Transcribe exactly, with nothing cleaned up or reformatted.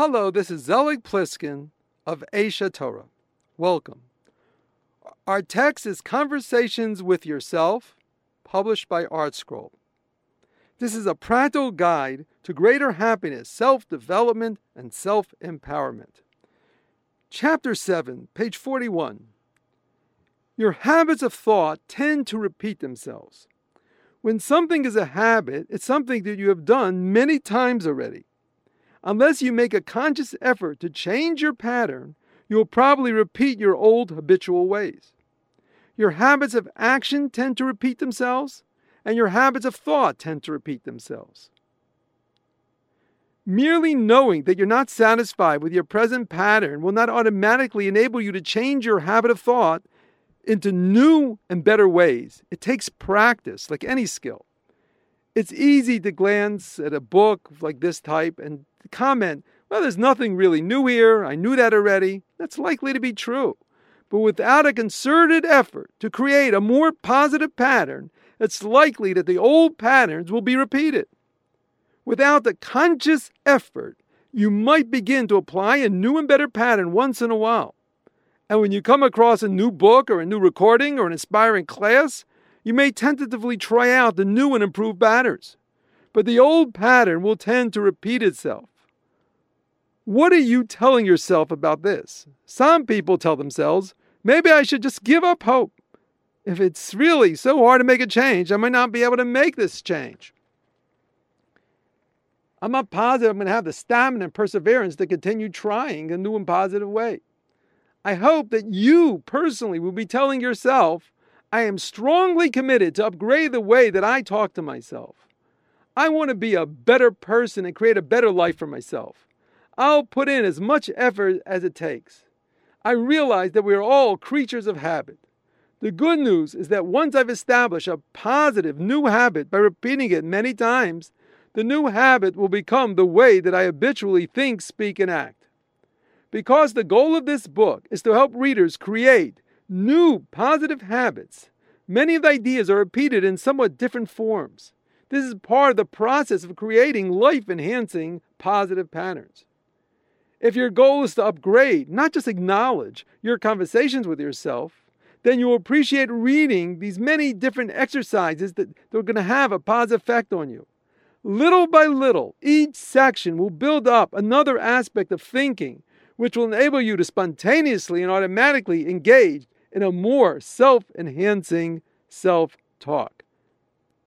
Hello, this is Zelig Pliskin of Aisha Torah. Welcome. Our text is Conversations with Yourself, published by ArtScroll. This is a practical guide to greater happiness, self-development, and self-empowerment. Chapter seven, page forty-one. Your habits of thought tend to repeat themselves. When something is a habit, it's something that you have done many times already. Unless you make a conscious effort to change your pattern, you will probably repeat your old habitual ways. Your habits of action tend to repeat themselves, and your habits of thought tend to repeat themselves. Merely knowing that you're not satisfied with your present pattern will not automatically enable you to change your habit of thought into new and better ways. It takes practice, like any skill. It's easy to glance at a book like this type and comment, well, there's nothing really new here. I knew that already. That's likely to be true. But without a concerted effort to create a more positive pattern, it's likely that the old patterns will be repeated. Without the conscious effort, you might begin to apply a new and better pattern once in a while. And when you come across a new book or a new recording or an inspiring class, you may tentatively try out the new and improved patterns. But the old pattern will tend to repeat itself. What are you telling yourself about this? Some people tell themselves, maybe I should just give up hope. If it's really so hard to make a change, I might not be able to make this change. I'm not positive I'm going to have the stamina and perseverance to continue trying a new and positive way. I hope that you personally will be telling yourself, I am strongly committed to upgrade the way that I talk to myself. I want to be a better person and create a better life for myself. I'll put in as much effort as it takes. I realize that we are all creatures of habit. The good news is that once I've established a positive new habit by repeating it many times, the new habit will become the way that I habitually think, speak, and act. Because the goal of this book is to help readers create new positive habits, many of the ideas are repeated in somewhat different forms. This is part of the process of creating life-enhancing positive patterns. If your goal is to upgrade, not just acknowledge your conversations with yourself, then you will appreciate reading these many different exercises that are going to have a positive effect on you. Little by little, each section will build up another aspect of thinking, which will enable you to spontaneously and automatically engage in a more self-enhancing self-talk.